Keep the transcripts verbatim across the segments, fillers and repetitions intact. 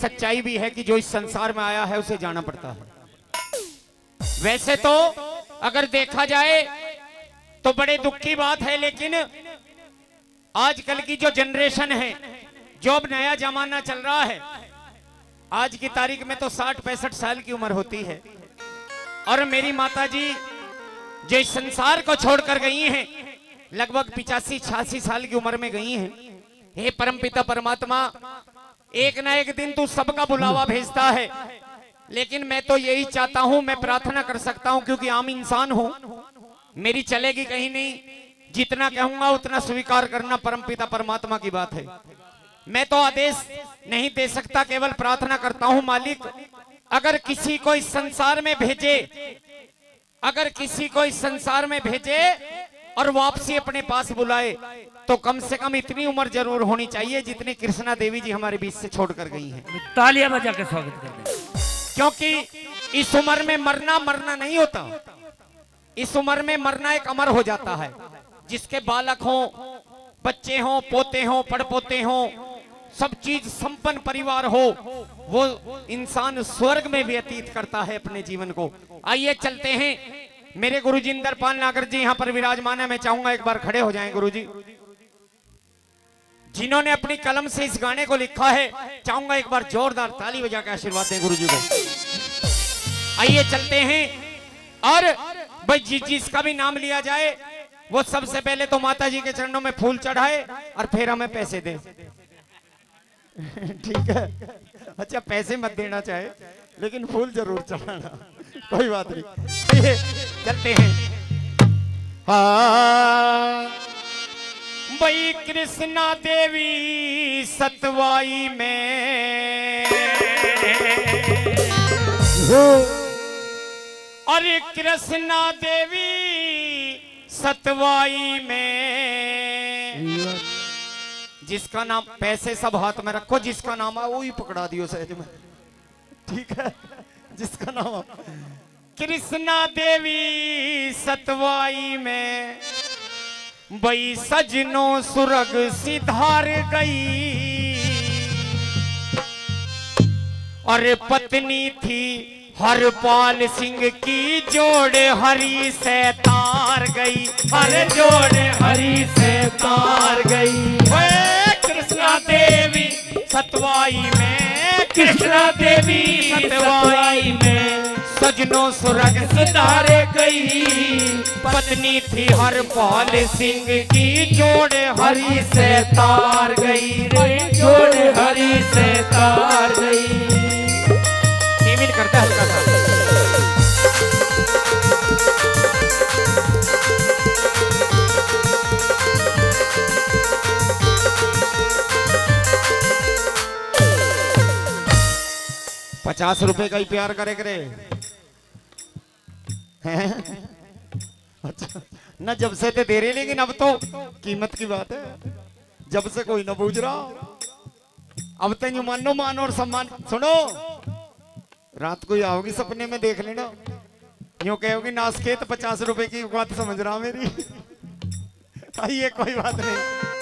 सच्चाई भी है कि जो इस संसार में आया है उसे जाना पड़ता है। वैसे तो अगर देखा जाए तो बड़े दुख की बात है, लेकिन आजकल की जो जनरेशन है, जो अब नया जमाना चल रहा है, आज की तारीख में तो साठ पैंसठ साल की उम्र होती है और मेरी माताजी जो इस संसार को छोड़कर गई हैं लगभग पिचासी छियासी साल की उम्र में गई हैं। हे परमपिता परमात्मा, एक ना एक दिन तू सबका बुलावा भेजता है, लेकिन मैं तो यही चाहता हूं, मैं प्रार्थना कर सकता हूं क्योंकि आम इंसान हूं, मेरी चलेगी कहीं नहीं, जितना कहूंगा उतना स्वीकार करना परमपिता परमात्मा की बात है। मैं तो आदेश नहीं दे सकता, केवल प्रार्थना करता हूं मालिक अगर किसी को इस संसार में भेजे, अगर किसी को इस संसार में भेजे और वापसी अपने पास बुलाए तो कम से कम इतनी उम्र जरूर होनी चाहिए जितनी कृष्णा देवी जी हमारे बीच से छोड़कर गई हैं। तालियां बजा के स्वागत करते हैं। क्योंकि इस उम्र में मरना मरना नहीं होता, इस उम्र में मरना एक अमर हो जाता है। जिसके बालक हो, बच्चे हो, पोते हो, पड़पोते हो, सब चीज संपन्न परिवार हो, वो इंसान स्वर्ग में व्यतीत करता है अपने जीवन को। आइए चलते हैं, मेरे गुरुजी इंद्रपाल नागर जी यहाँ पर विराजमान है, मैं चाहूंगा एक बार खड़े हो जाएं गुरुजी, जिन्होंने अपनी कलम से इस गाने को लिखा है। चाहूंगा एक बार जोरदार ताली बजा के आशीर्वाद दें गुरुजी को। आइए चलते हैं और भाई जी जिसका भी नाम लिया जाए वो सबसे पहले तो माता जी के चरणों में फूल चढ़ाए और फिर हमें पैसे दे। ठीक है, अच्छा पैसे मत देना चाहे लेकिन फूल जरूर चढ़ाना, कोई बात नहीं। चलते हैं। हाँ भाई कृष्णा देवी सतवाई में, अरे कृष्णा देवी सतवाई में, जिसका नाम, पैसे सब हाथ में रखो, जिसका नाम है वो ही पकड़ा दियो सहज में, ठीक है, जिसका नाम कृष्णा देवी सतवाई में, बई सजनों सुरग सिधार गई, और पत्नी थी हरपाल सिंह की जोड़ हरी से तार गई, अरे जोड़ हरी से तार गई। कृष्णा देवी सतवाई में, कृष्णा देवी सतवाई में, सजनों सुरग सिधार गई, पत्नी थी हरपाल सिंह की जोड़ हरी से तार गई, जोड़ हरी से तार गई। करता हल्का सा। पचास रुपए का ही प्यार करे करे हैं? अच्छा न जब से ते दे रहे, लेकिन अब तो कीमत की बात है, जब से कोई ना पूछ रहा, अब तो यूं मानो मान और सम्मान। सुनो, रात को ही आओगी सपने में देख लेना, यूं कहोगी नासखेत पचास रुपए की बात समझ रहा मेरी। आइए कोई बात नहीं।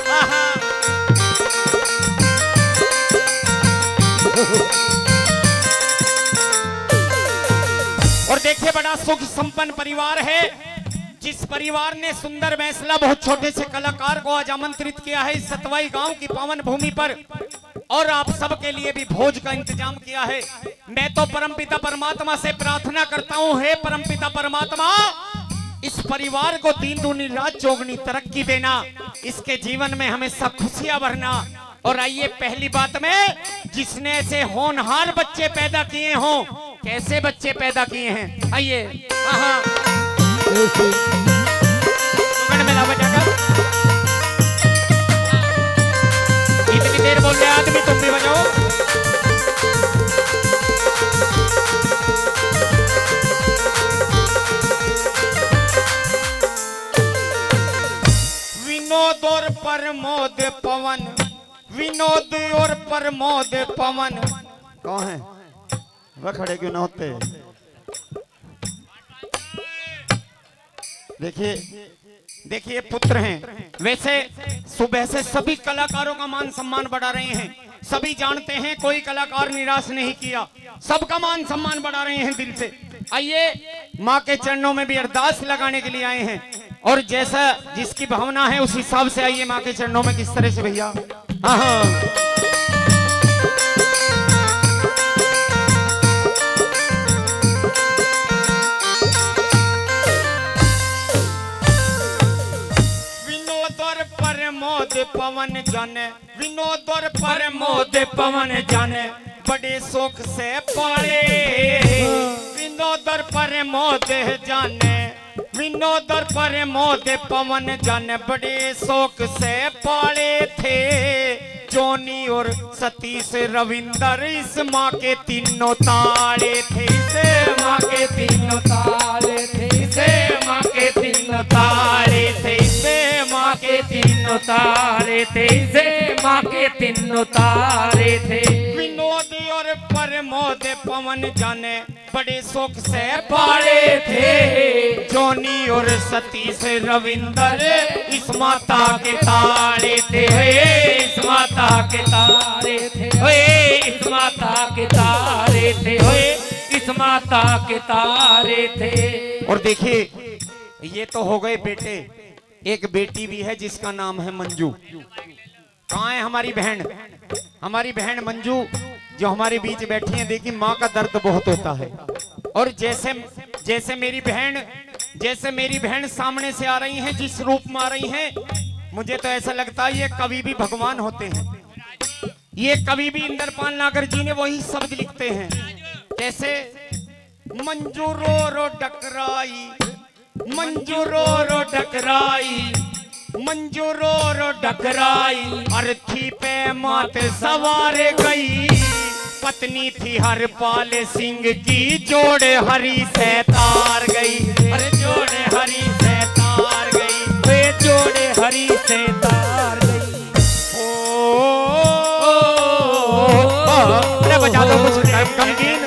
और देखिए बड़ा सुख संपन्न परिवार है, जिस परिवार ने सुंदर मैसला बहुत छोटे से कलाकार को आज आमंत्रित किया है इस सतवाई गांव की पावन भूमि पर, और आप सबके लिए भी भोज का इंतजाम किया है। मैं तो परमपिता परमात्मा से प्रार्थना करता हूं, हे परमपिता परमात्मा, इस परिवार को तीन दूनी रात चौगनी तरक्की देना, इसके जीवन में हमेशा खुशियां भरना। और आइए पहली बात में, जिसने ऐसे होनहार बच्चे पैदा किए हों, कैसे बच्चे पैदा किए हैं, आइए इतनी देर बोल रहे आदमी, तुम भी बजाओ। विनोद और प्रमोद पवन, विनोद और प्रमोद पवन कौन है? वह खड़े क्यों ना होते? देखिए देखिए पुत्र हैं। वैसे सुबह से सभी कलाकारों का मान सम्मान बढ़ा रहे हैं, सभी जानते हैं, कोई कलाकार निराश नहीं किया, सबका मान सम्मान बढ़ा रहे हैं दिल से। आइए माँ के चरणों में भी अरदास लगाने के लिए आए हैं, और जैसा जिसकी भावना है उस हिसाब से आइए माँ के चरणों में। किस तरह से भैया? हाँ हाँ प्रमोद पवन जाने, विनोद और प्रमोद पवन जाने, बड़े शौक से पाले। विनोद और प्रमोद जाने, विनोद और प्रमोद पवन जाने, बड़े शौक से पाले थे। जोनी और सतीश रविंदर इस माँ के तीनों तारे थे, इसे माँ के तीनों तारे थे, इसे माँ के तीनों तारे थे, इसे माँ के तीनों तारे थे, इसे माँ के तीनों तारे थे। विनोद और प्रमोद पवन जाने, बड़े शौक से पाले थे। जोनी और सतीश रविंदर इस माता के तारे थे, इस माता के तारे थे, इस माता के तारे थे, इस माता के तारे थे। और देखिए ये तो हो गए बेटे, एक बेटी भी है जिसका नाम है मंजू। कहाँ है हमारी बहन? हमारी बहन मंजू जो हमारे बीच बैठी है। देखिए माँ का दर्द बहुत होता है, और जैसे जैसे मेरी बहन जैसे मेरी बहन सामने से आ रही हैं, जिस रूप में आ रही हैं, मुझे तो ऐसा लगता है ये कभी भी भगवान होते हैं। ये कभी भी इंद्रपाल नागर जी ने वही शब्द लिखते हैं, कैसे? मंजू रो रो डकराई, मंजू रो रो डकराई, मंजू रो रो डकराई, अर्थी पे मात सवार गई। पत्नी थी हरपाल सिंह की, जोड़े हरी से तार गई, अरे जोड़े हरी से तार गई, वे जोड़े हरी से तार गई। ओ, अरे बजा दो कुछ गमगीन।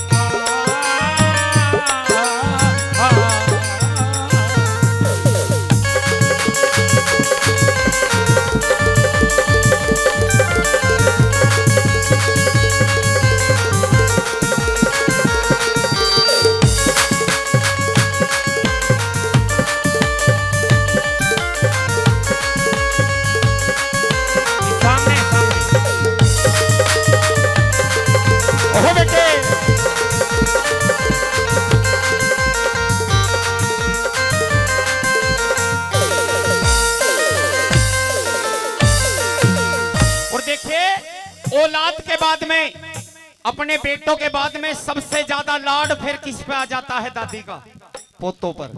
औलाद के बाद में, अपने बेटों के बाद में सबसे ज्यादा लाड फिर किस पे आ जाता है? दादी का, पोतों पर।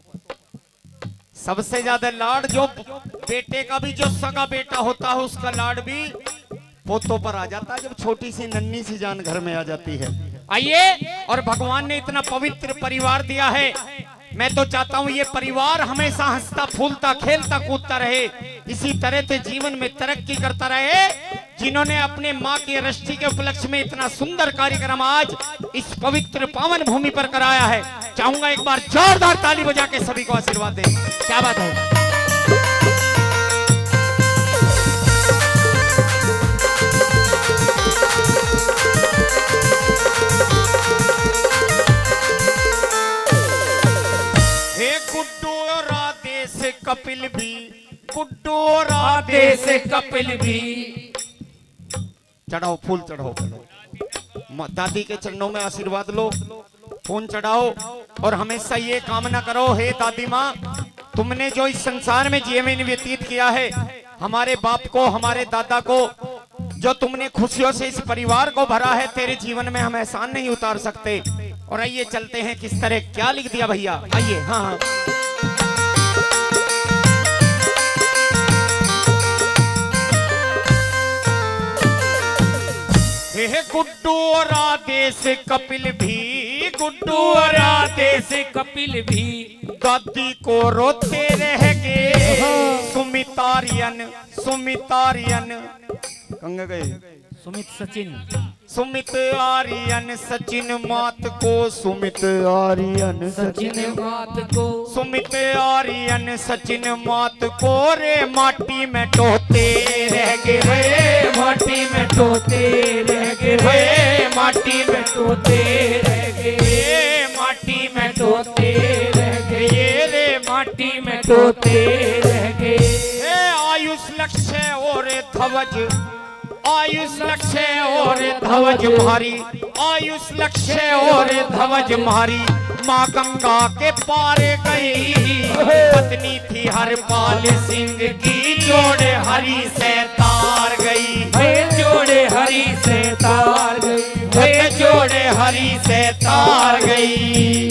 सबसे ज्यादा लाड जो बेटे का भी जो सगा बेटा होता है उसका लाड भी पोतों पर आ जाता है, जब छोटी सी नन्ही सी जान घर में आ जाती है। आइए, और भगवान ने इतना पवित्र परिवार दिया है, मैं तो चाहता हूं ये परिवार हमेशा हंसता फूलता खेलता कूदता रहे, इसी तरह से जीवन में तरक्की करता रहे। जिन्होंने अपने माँ की अष्टमी के उपलक्ष्य में इतना सुंदर कार्यक्रम आज इस पवित्र पावन भूमि पर कराया है, चाहूंगा एक बार जोरदार ताली बजा के सभी को आशीर्वाद दें। क्या बात है? कपिल भी, गुड्डू राधे से कपिल भी, चढ़ाओ फूल चढ़ाओ, दादी के चरणों में आशीर्वाद लो, फूल चढ़ाओ, और हमेशा ये कामना करो, हे दादी माँ, तुमने जो इस संसार में जीवन व्यतीत किया है, हमारे बाप को, हमारे दादा को, जो तुमने खुशियों से इस परिवार को भरा है, तेरे जीवन में हम एहसान नहीं उतार सकते। और आइए चलते हैं, किस तरह क्या लिख दिया भैया, आइए। हाँ हाँ, गुड्डू राधे से कपिल भी, गुड्डू राधे से कपिल भी, दादी को रोते रह गए सुमितारियन, सुमितारियन, कहाँ गए? सुमित सचिन, सुमित आर्यन सचिन मात को, सुमित आर्यन सचिन मात को, सुमित आर्यन सचिन मात को रे माटी में टोते रह गए, रे माटी में टोते रह गए, रे माटी में टोते रह गए, माटी में टोते रह गए, रे माटी में टोते रह गए। आयुष लक्ष्य और ध्वज, आयुष लक्ष्य और ध्वज मारी, आयुष लक्ष्य और ध्वज मारी, माँ गंगा के पार गई, पत्नी थी हरपाल सिंह की जोड़े हरी से तार गई, जोड़े हरी से तार गई, जोड़े हरी से तार गई।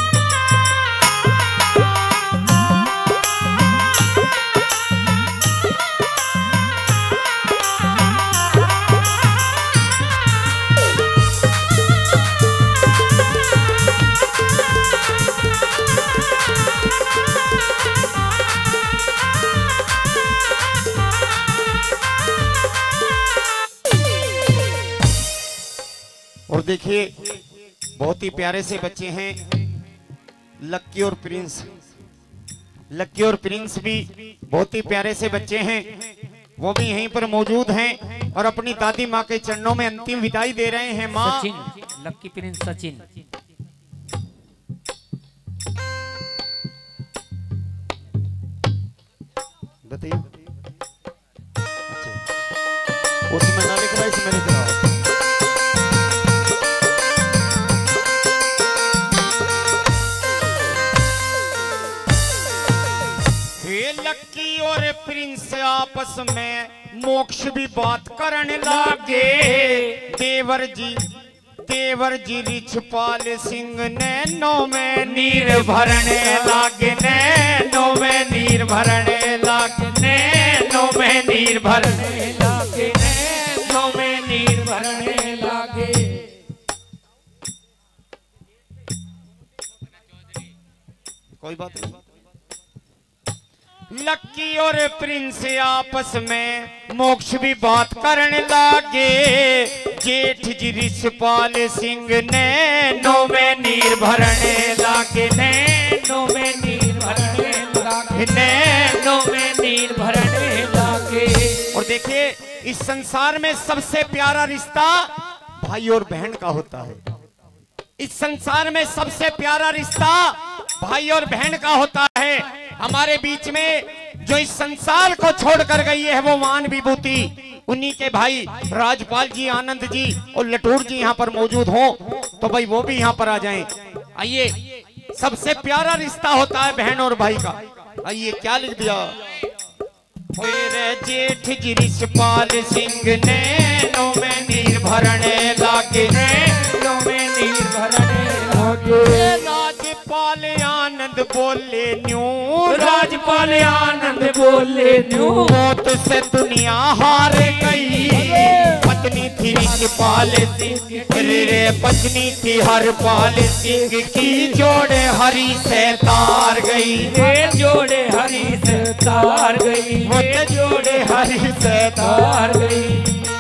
और देखिए बहुत ही प्यारे से बच्चे हैं लक्की और प्रिंस, लक्की और प्रिंस भी बहुत ही प्यारे से बच्चे हैं, वो भी यहीं पर मौजूद हैं और अपनी दादी माँ के चरणों में अंतिम विदाई दे रहे हैं। माँ सचिन, लक्की प्रिंस सचिन, बताइए। अच्छा, उसमें ना लिख रहा, इसमें लिख रहा। लक्की और प्रिंस आपस में मोक्ष भी बात करने लागे, देवर जी देवर जी रिछपाल सिंह नैनो में नीर भरने लागे, नैनो में नीर भरने लागे, नैनो में नीर भरने लागे, नैनो में नीर भरने लागे। कोई बात नहीं। लक्की और प्रिंस आपस में मोक्ष भी बात करने लागे, जेठ जी रिछपाल सिंह नैनो में नीर भरने लागे, नैनो में नीर भरने लागे, नैनो में नीर भरने लागे। और देखिए इस संसार में सबसे प्यारा रिश्ता भाई और बहन का होता है, इस संसार में सबसे प्यारा रिश्ता भाई और बहन का होता है। हमारे बीच में जो इस संसार को छोड़कर गई है वो मान विभूति, उन्हीं के भाई राजपाल जी, आनंद जी और लटूर जी यहाँ पर मौजूद हो तो भाई वो भी यहाँ पर आ जाएं। आइए, सबसे प्यारा रिश्ता होता है बहन और भाई का। आइए क्या लिख दिया, जेठ जी रिछपाल सिंह नैनो में नीर भरने लागे, नैनो में नीर भरने लागे। राजपाल आनंद बोले न्यू, राजपाल आनंद बोले न्यू, मौत से दुनिया हार गई, पत्नी थी रिछपाल सिंह, रे पत्नी थी हरपाल सिंह की जोड़े हरी से तार गई, जोड़े हरी से तार गई, जोड़े हरी से तार गई।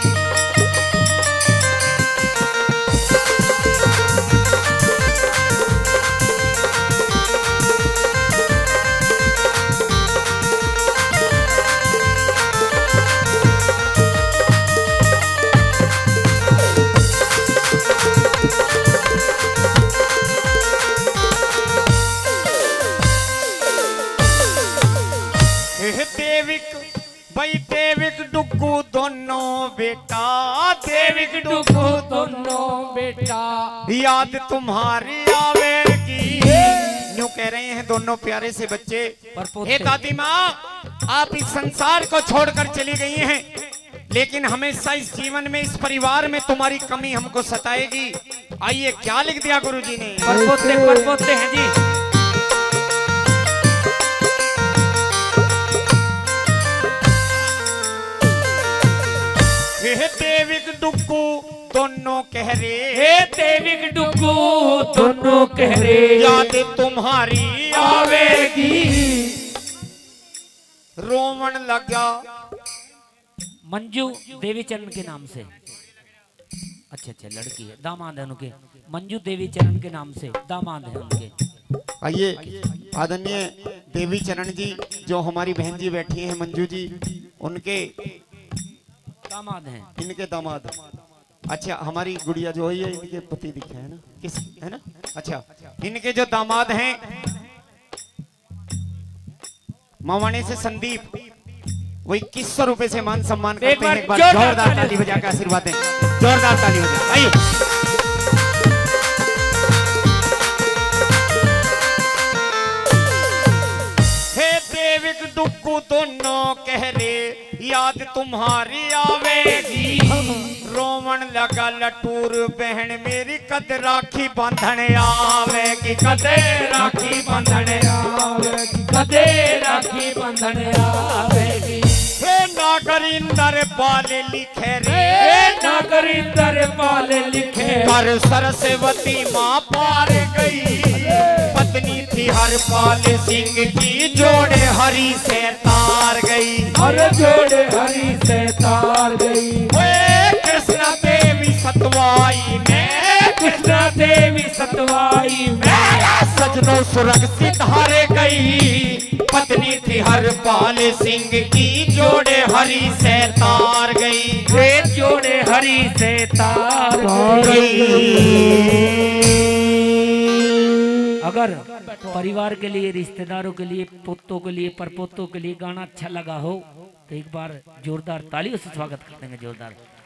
भाई देविक डुगू दोनों बेटा, देविक डुगू दोनों बेटा, याद तुम्हारी आवेगी, यूं कह रहे हैं दोनों प्यारे से बच्चे। हे दादी माँ, आप इस संसार को छोड़कर चली गई हैं, लेकिन हमेशा इस जीवन में, इस परिवार में तुम्हारी कमी हमको सताएगी। आइए क्या लिख दिया गुरुजी ने, परपोते परपोते हैं जी। हे देविक डुगू दोनों कह रे, हे देविक डुगू दोनों कह रे, याद तुम्हारी आवेगी, रोमन लगा। मंजू देवी चरण के नाम से। अच्छा, अच्छा अच्छा लड़की है, दामाद है उनके, मंजू देवी चरण के नाम से दामाद है उनके। आइए आदरणीय देवी चरण जी जो हमारी बहन जी बैठी हैं मंजू जी, उनके दामाद हैं, इनके दामाद। अच्छा हमारी गुड़िया जो है इनके पति दिखे है ना, किस है ना, अच्छा इनके जो दामाद हैं मावाने से संदीप, वो इक्कीस सौ रुपए से मान सम्मान करते हैं। एक बार जोरदार ताली बजा के आशीर्वाद दें, जोरदार ताली हो जाए। आइए हे देविक डुक्कू दोनों कह रे याद तुम्हारी आवेगी, रोवन लगा लटूर बहन मेरी कद राखी बांधने आवेगी, कदे राखी बांधने आवेगी, कदे राखी बांधने आवेगी। हे नागरिंदर पाले लिखे रे, नागरिंदर पाले लिखे, कर सरस्वती माँ पार गई, पत्नी थी हरपाल सिंह की जोड़े हरी से तार गई, हर जोड़े हरी से तार गई। कृष्णा देवी सतवाई में, कृष्णा देवी सतवाई में सजनों सुरक्षित हार गई, पत्नी थी हरपाल सिंह की जोड़े हरी से तार गई, वे जोड़े हरी से तार गई। अगर परिवार के लिए, रिश्तेदारों के लिए, पोतों के लिए, परपोतों के लिए गाना अच्छा लगा हो तो एक बार जोरदार तालियों से स्वागत कर देंगे, जोरदार।